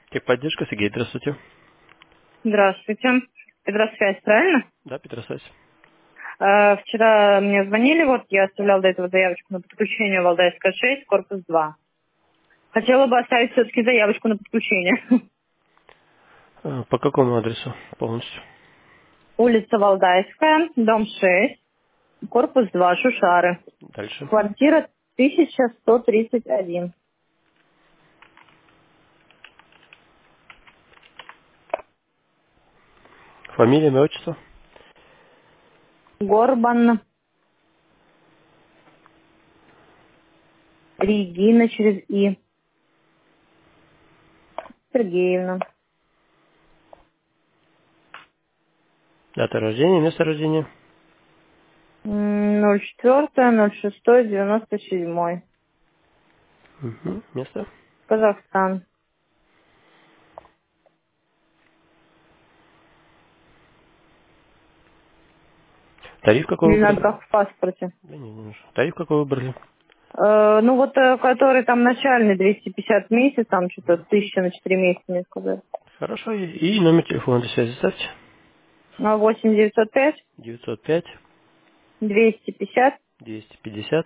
Техподдержка, Сергей, здравствуйте. Здравствуйте. Петросвязь, правильно? Да, Петросвязь. Вчера мне звонили, вот я оставлял до этого заявочку на подключение Валдайская 6, корпус 2. Хотела бы оставить все-таки заявочку на подключение. По какому адресу полностью? Улица Валдайская, дом 6, корпус 2, Шушары. Дальше. Квартира 1131. Фамилия, имя, отчество? Горбан Регина через И. Сергеевна. Дата рождения, место рождения. 04.06.97. Угу. Место. Казахстан. Тариф какой Или надо выбрали? как в паспорте. Да не нужно. Тариф какой выбрали? Ну вот, который там начальный, 250 в месяц, там что-то 1000 на 4 месяца, мне сказали. Хорошо. И номер телефона для связи ставьте. 8 905 905 250 250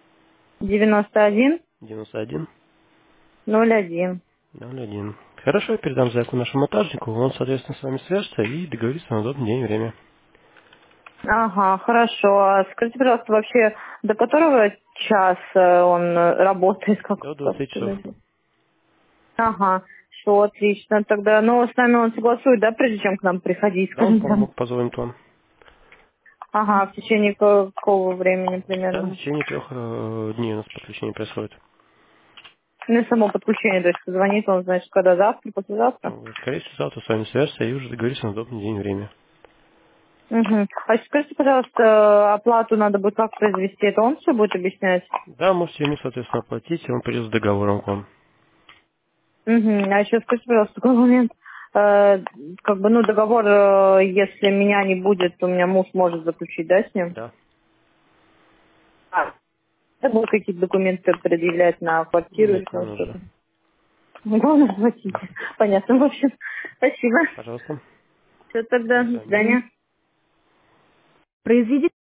91 91 01. 01. Хорошо, я передам заявку нашему монтажнику. Он, соответственно, с вами свяжется и договорится на удобный день и время. Ага, хорошо. А скажите, пожалуйста, вообще до которого часа он работает, как До вас 20 часов. сказать? Ага, все, отлично. Тогда, ну, с нами он согласует, да, прежде чем к нам приходить, Да, он скажем так? позвонит вам. Ага, в течение какого времени Да, в примерно? течение 3 дней у нас подключение происходит. Ну, само подключение, то есть позвонит он, значит, когда завтра, послезавтра? Скорее всего, завтра с вами свяжется и уже договорится на удобный день и время. Угу. А скажите, пожалуйста, оплату надо будет как произвести? Это он все будет объяснять? Да, можете ему, соответственно, оплатить, и он придет с договором к вам. Угу. А еще скажите, пожалуйста, такой момент. Как бы, ну, договор, если меня не будет, то у меня муж может заключить, да, с ним? Да. А. Это будут какие-то документы предъявлять на квартиру или Нет, не нужно. что-то? Ну, главное, платить. Понятно, в общем. Спасибо. Пожалуйста. Все тогда, До до свидания. свидания. Произведите